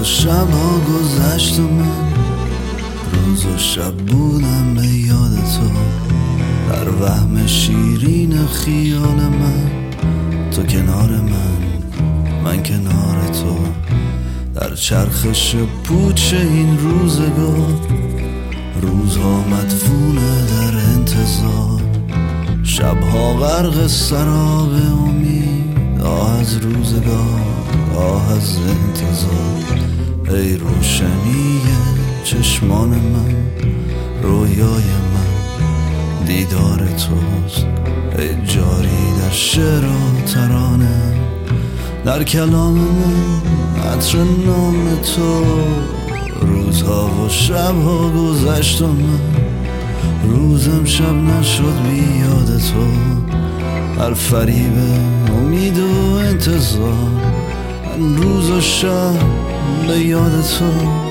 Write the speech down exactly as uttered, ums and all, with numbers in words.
شبها گذشت و من روز و شب بودم به یاد تو، در وهم شیرین خیال من، تو کنار من، من کنار تو، در چرخش پوچ این روزگار، روزها مدفونه در انتظار، شبها غرق سراب امید، آه از روزگار، آه از انتظار. ای روشنی چشمان من، رویای من دیدار توست، ای جاری در شعر و ترانه، در کلام من عطر نام تو. روزها و شبها گذشت و من روزم شب نشد بی یاد تو، هر فریب امید و انتظار، من روز و شب به یاد تو.